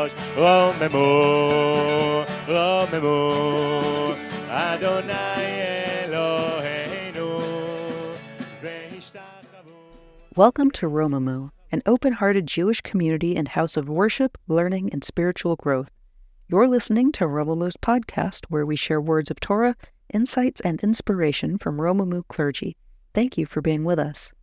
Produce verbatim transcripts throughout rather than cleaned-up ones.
רוממו, רוממו, אדוני אלוהינו, והשתחוו. Welcome to Romamu, an open-hearted Jewish community and house of worship, learning, and spiritual growth. You're listening to Romamu's podcast, where we share words of Torah, insights, and inspiration from Romamu clergy. Thank you for being with us.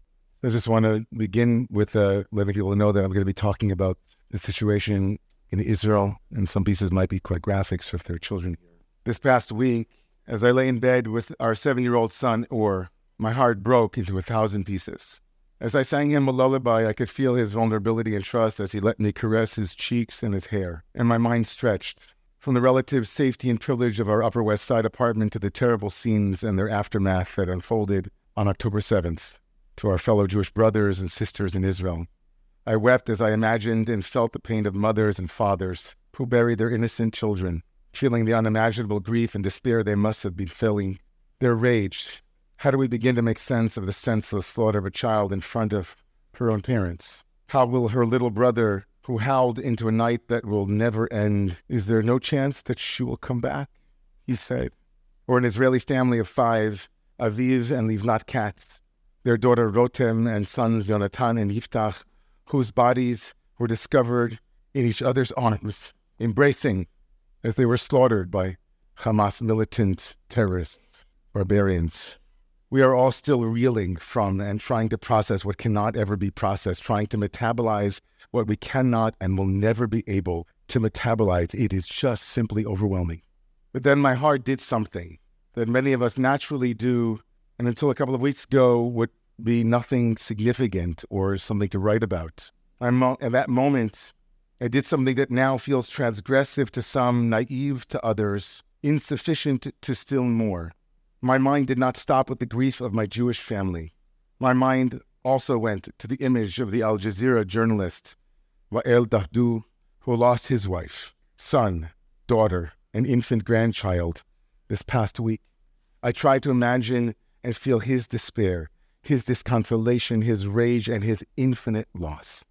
I just want to begin with uh, letting people know that I'm going to be talking about the situation in Israel, and some pieces might be quite graphic for their children. This past week, as I lay in bed with our seven-year-old son, Or, my heart broke into a thousand pieces. As I sang him a lullaby, I could feel his vulnerability and trust as he let me caress his cheeks and his hair, and my mind stretched from the relative safety and privilege of our Upper West Side apartment to the terrible scenes and their aftermath that unfolded on October seventh to our fellow Jewish brothers and sisters in Israel. I wept as I imagined and felt the pain of mothers and fathers who buried their innocent children, feeling the unimaginable grief and despair they must have been feeling. Their rage. How do we begin to make sense of the senseless slaughter of a child in front of her own parents? How will her little brother, who howled into a night that will never end, is there no chance that she will come back? He said. Or an Israeli family of five, Aviv and Livnat Katz, their daughter Rotem and sons Yonatan and Yiftach, whose bodies were discovered in each other's arms, embracing as they were slaughtered by Hamas militant terrorists, barbarians. We are all still reeling from and trying to process what cannot ever be processed, trying to metabolize what we cannot and will never be able to metabolize. It is just simply overwhelming. But then my heart did something that many of us naturally do, and until a couple of weeks ago would be nothing significant or something to write about. I'm, at that moment, I did something that now feels transgressive to some, naive to others, insufficient to still more. My mind did not stop with the grief of my Jewish family. My mind also went to the image of the Al Jazeera journalist, Wael Dahdu, who lost his wife, son, daughter, and infant grandchild this past week. I tried to imagine and feel his despair, his disconsolation, his rage, and his infinite loss.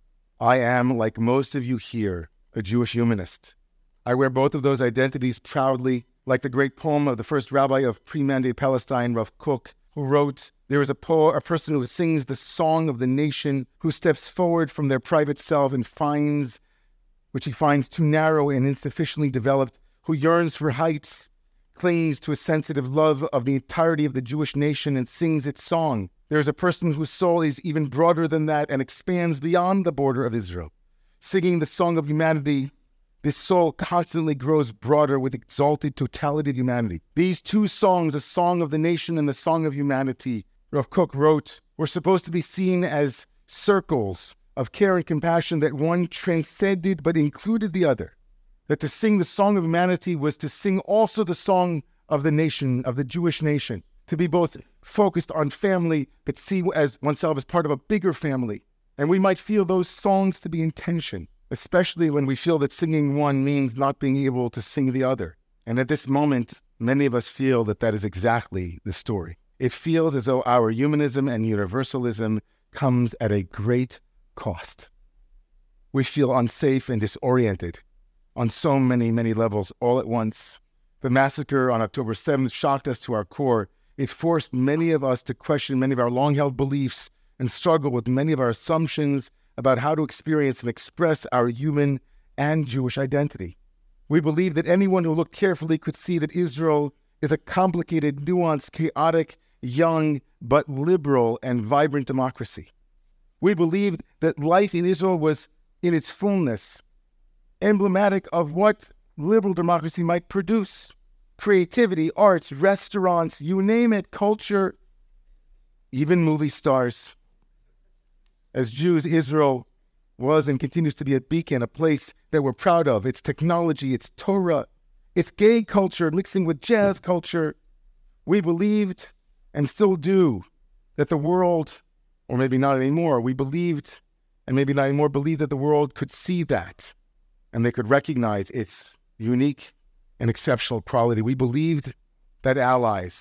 I am, like most of you here, a Jewish humanist. I wear both of those identities proudly, like the great poem of the first rabbi of pre-Mandate Palestine, Rav Kook, who wrote, "There is a, po- a person who sings the song of the nation, who steps forward from their private self and finds, which he finds too narrow and insufficiently developed, who yearns for heights, clings to a sensitive love of the entirety of the Jewish nation and sings its song. There is a person whose soul is even broader than that and expands beyond the border of Israel. Singing the song of humanity, this soul constantly grows broader with exalted totality of humanity. These two songs, the song of the nation and the song of humanity," Rav Kook wrote, "were supposed to be seen as circles of care and compassion that one transcended but included the other. That to sing the song of humanity was to sing also the song of the nation, of the Jewish nation. To be both focused on family, but see as oneself as part of a bigger family. And we might feel those songs to be in tension, especially when we feel that singing one means not being able to sing the other. And at this moment, many of us feel that that is exactly the story. It feels as though our humanism and universalism comes at a great cost. We feel unsafe and disoriented on so many, many levels all at once. The massacre on October seventh shocked us to our core. It forced many of us to question many of our long-held beliefs and struggle with many of our assumptions about how to experience and express our human and Jewish identity. We believe that anyone who looked carefully could see that Israel is a complicated, nuanced, chaotic, young, but liberal and vibrant democracy. We believed that life in Israel was, in its fullness, emblematic of what liberal democracy might produce. Creativity, arts, restaurants, you name it, culture, even movie stars. As Jews, Israel was and continues to be a beacon, a place that we're proud of. Its technology, its Torah, its gay culture mixing with jazz culture. We believed, and still do, that the world, or maybe not anymore, we believed, and maybe not anymore, believed that the world could see that, and they could recognize its unique and exceptional quality. We believed that allies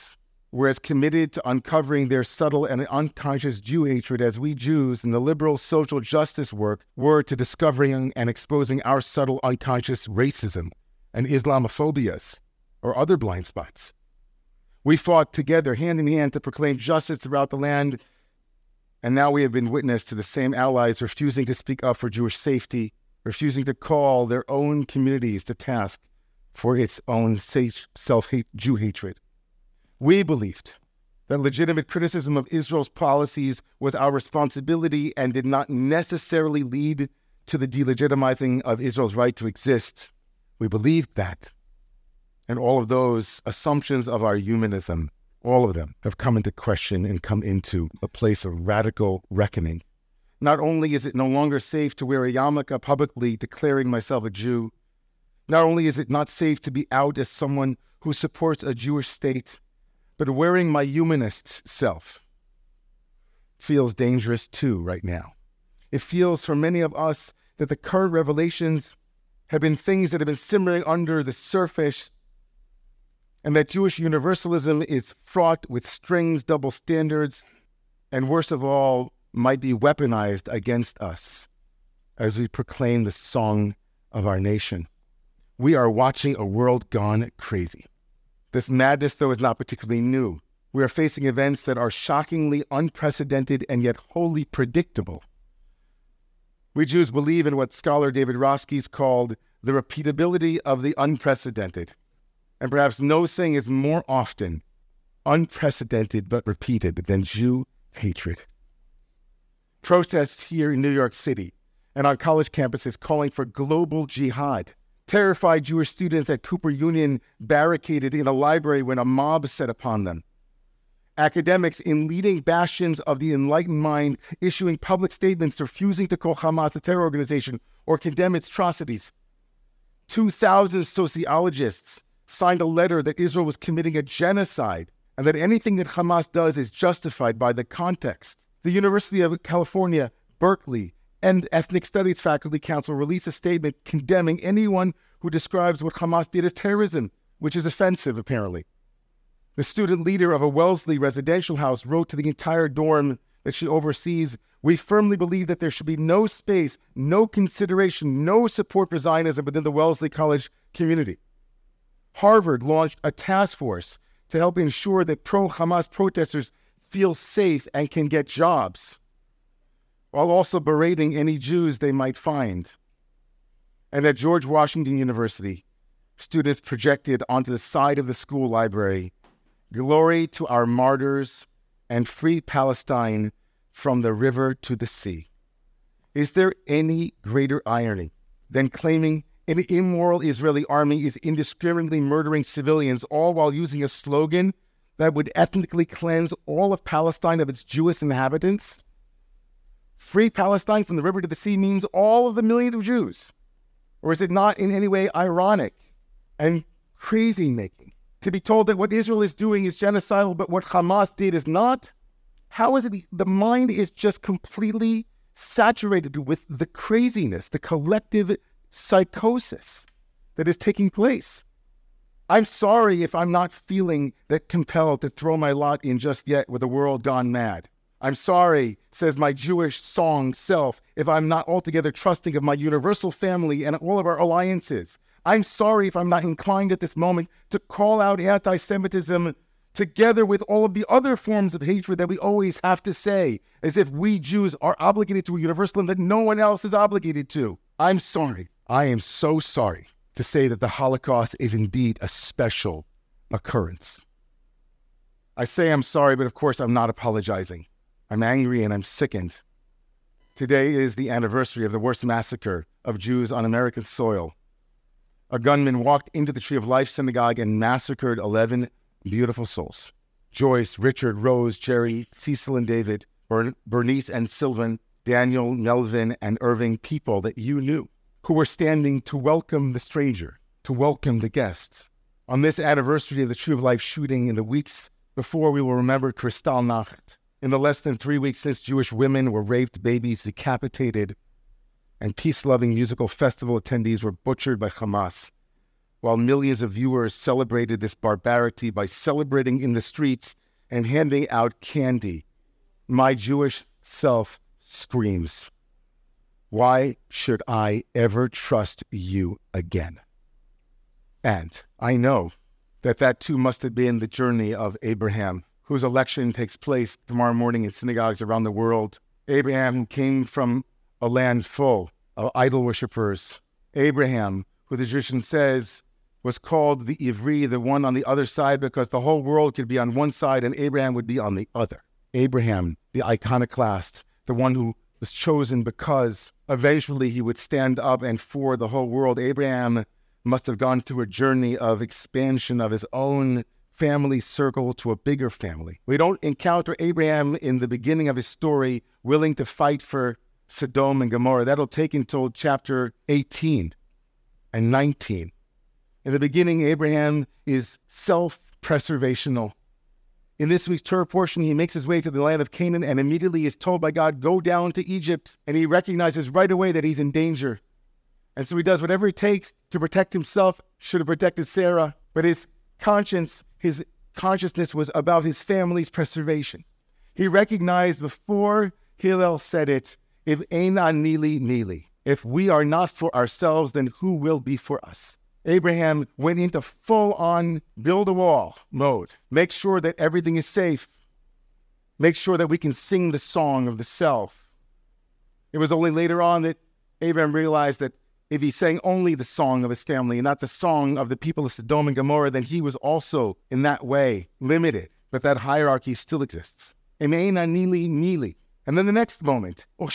were as committed to uncovering their subtle and unconscious Jew hatred as we Jews in the liberal social justice work were to discovering and exposing our subtle unconscious racism and Islamophobias or other blind spots. We fought together hand in hand to proclaim justice throughout the land, and now we have been witness to the same allies refusing to speak up for Jewish safety, refusing to call their own communities to task for its own self-hate Jew hatred. We believed that legitimate criticism of Israel's policies was our responsibility and did not necessarily lead to the delegitimizing of Israel's right to exist. We believed that. And all of those assumptions of our humanism, all of them have come into question and come into a place of radical reckoning. Not only is it no longer safe to wear a yarmulke publicly declaring myself a Jew, not only is it not safe to be out as someone who supports a Jewish state, but wearing my humanist self feels dangerous too right now. It feels for many of us that the current revelations have been things that have been simmering under the surface, and that Jewish universalism is fraught with strings, double standards, and worst of all, might be weaponized against us as we proclaim the song of our nation. We are watching a world gone crazy. This madness, though, is not particularly new. We are facing events that are shockingly unprecedented and yet wholly predictable. We Jews believe in what scholar David Roskies called the repeatability of the unprecedented. And perhaps no thing is more often unprecedented but repeated than Jew hatred. Protests here in New York City and on college campuses calling for global jihad. Terrified Jewish students at Cooper Union barricaded in a library when a mob set upon them. Academics in leading bastions of the enlightened mind issuing public statements refusing to call Hamas a terror organization or condemn its atrocities. two thousand sociologists signed a letter that Israel was committing a genocide and that anything that Hamas does is justified by the context. The University of California, Berkeley, and Ethnic Studies Faculty Council released a statement condemning anyone who describes what Hamas did as terrorism, which is offensive, apparently. The student leader of a Wellesley residential house wrote to the entire dorm that she oversees, "We firmly believe that there should be no space, no consideration, no support for Zionism within the Wellesley College community." Harvard launched a task force to help ensure that pro-Hamas protesters feel safe and can get jobs, while also berating any Jews they might find. And at George Washington University, students projected onto the side of the school library, "Glory to our martyrs and free Palestine from the river to the sea." Is there any greater irony than claiming an immoral Israeli army is indiscriminately murdering civilians, all while using a slogan that would ethnically cleanse all of Palestine of its Jewish inhabitants? Free Palestine from the river to the sea means all of the millions of Jews. Or is it not in any way ironic and crazy-making to be told that what Israel is doing is genocidal, but what Hamas did is not? How is it the mind is just completely saturated with the craziness, the collective psychosis that is taking place? I'm sorry if I'm not feeling that compelled to throw my lot in just yet with a world gone mad. I'm sorry, says my Jewish song self, if I'm not altogether trusting of my universal family and all of our alliances. I'm sorry if I'm not inclined at this moment to call out anti-Semitism together with all of the other forms of hatred that we always have to say, as if we Jews are obligated to a universalism that no one else is obligated to. I'm sorry. I am so sorry to say that the Holocaust is indeed a special occurrence. I say I'm sorry, but of course I'm not apologizing. I'm angry and I'm sickened. Today is the anniversary of the worst massacre of Jews on American soil. A gunman walked into the Tree of Life synagogue and massacred eleven beautiful souls. Joyce, Richard, Rose, Jerry, Cecil and David, Bern- Bernice and Sylvan, Daniel, Melvin, and Irving, people that you knew, who were standing to welcome the stranger, to welcome the guests. On this anniversary of the Tree of Life shooting in the weeks before, we will remember Kristallnacht, in the less than three weeks since Jewish women were raped, babies decapitated, and peace-loving musical festival attendees were butchered by Hamas, while millions of viewers celebrated this barbarity by celebrating in the streets and handing out candy, my Jewish self screams, why should I ever trust you again? And I know that that too must have been the journey of Abraham, whose election takes place tomorrow morning in synagogues around the world. Abraham, who came from a land full of idol worshippers. Abraham, who the tradition says was called the Ivri, the one on the other side, because the whole world could be on one side and Abraham would be on the other. Abraham, the iconoclast, the one who was chosen because eventually he would stand up and for the whole world. Abraham must have gone through a journey of expansion of his own family circle to a bigger family. We don't encounter Abraham in the beginning of his story willing to fight for Sodom and Gomorrah. That'll take until chapter eighteen and nineteen. In the beginning, Abraham is self-preservational. In this week's Torah portion, he makes his way to the land of Canaan and immediately is told by God, go down to Egypt. And he recognizes right away that he's in danger. And so he does whatever it takes to protect himself. Should have protected Sarah. But his conscience, his consciousness was about his family's preservation. He recognized before Hillel said it, if eina nili nili, if we are not for ourselves, then who will be for us? Abraham went into full-on build a wall mode. Make sure that everything is safe. Make sure that we can sing the song of the self. It was only later on that Abraham realized that if he sang only the song of his family and not the song of the people of Sodom and Gomorrah, then he was also in that way limited. But that hierarchy still exists. Emeina nili nili. And then the next moment, but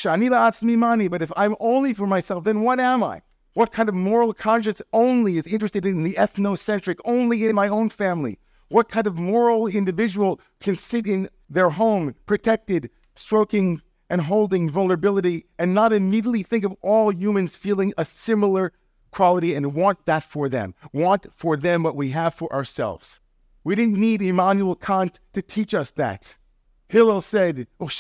if I'm only for myself, then what am I? What kind of moral conscience only is interested in the ethnocentric, only in my own family? What kind of moral individual can sit in their home, protected, stroking and holding vulnerability, and not immediately think of all humans feeling a similar quality and want that for them, want for them what we have for ourselves? We didn't need Immanuel Kant to teach us that. Hillel said, if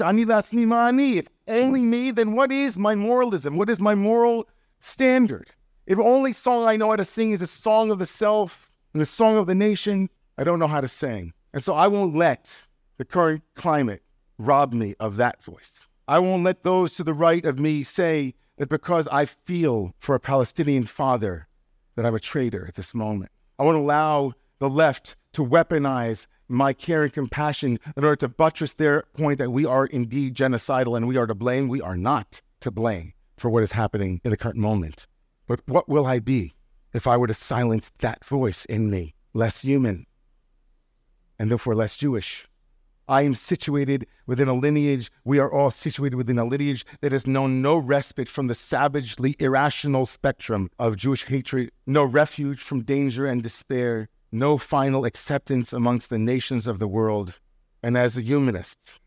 only me, then what is my moralism? What is my moral standard? If only song I know how to sing is a song of the self and the song of the nation, I don't know how to sing. And so I won't let the current climate rob me of that voice. I won't let those to the right of me say that because I feel for a Palestinian father that I'm a traitor at this moment. I won't allow the left to weaponize my care and compassion in order to buttress their point that we are indeed genocidal and we are to blame. We are not to blame for what is happening in the current moment. But what will I be if I were to silence that voice in me? Less human, and therefore less Jewish. I am situated within a lineage, we are all situated within a lineage that has known no respite from the savagely irrational spectrum of Jewish hatred, no refuge from danger and despair, no final acceptance amongst the nations of the world. And as a humanist,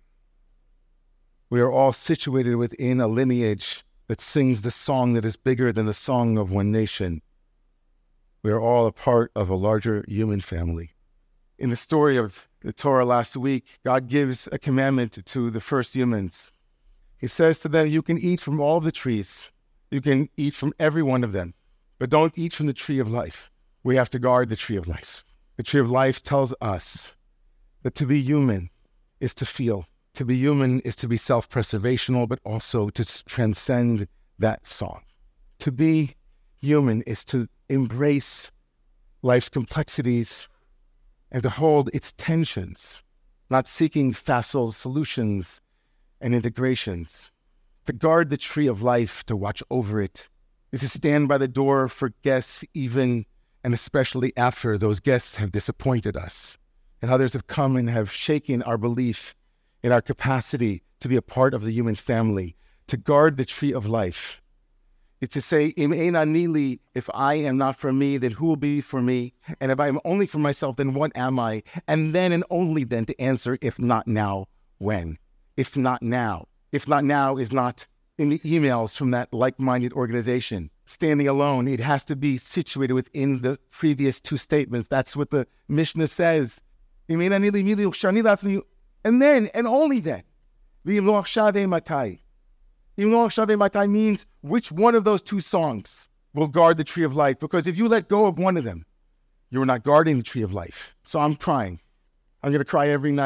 we are all situated within a lineage that sings the song that is bigger than the song of one nation. We are all a part of a larger human family. In the story of the Torah last week, God gives a commandment to the first humans. He says to them, you can eat from all the trees. You can eat from every one of them, but don't eat from the tree of life. We have to guard the tree of life. The tree of life tells us that to be human is to feel. To be human is to be self-preservational, but also to transcend that song. To be human is to embrace life's complexities and to hold its tensions, not seeking facile solutions and integrations. To guard the tree of life, to watch over it, is to stand by the door for guests even and especially after those guests have disappointed us and others have come and have shaken our belief in our capacity to be a part of the human family. To guard the tree of life. It's to say, Im eina nili, if I am not for me, then who will be for me? And if I am only for myself, then what am I? And then and only then to answer, if not now, when? If not now. If not now is not in the emails from that like-minded organization. Standing alone, it has to be situated within the previous two statements. That's what the Mishnah says. Im eina nili nili u'shani la'atzmi. And then, and only then, v'im lo achshav matai. Im lo achshav matai means which one of those two songs will guard the tree of life. Because if you let go of one of them, you're not guarding the tree of life. So I'm crying. I'm going to cry every night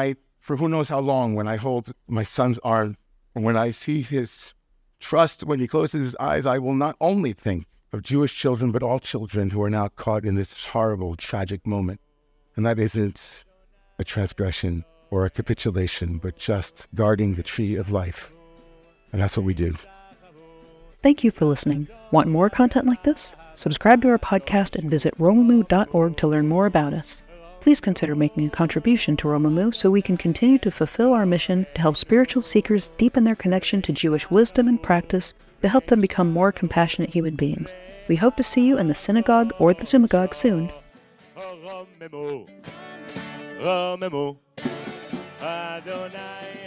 for who knows how long when I hold my son's arm, and when I see his trust when he closes his eyes, I will not only think of Jewish children, but all children who are now caught in this horrible, tragic moment. And that isn't a transgression or a capitulation, but just guarding the tree of life. And that's what we do. Thank you for listening. Want more content like this? Subscribe to our podcast and visit Romemu dot org to learn more about us. Please consider making a contribution to Romemu so we can continue to fulfill our mission to help spiritual seekers deepen their connection to Jewish wisdom and practice to help them become more compassionate human beings. We hope to see you in the synagogue or the synagogue soon. Romemu, Romemu, Adonai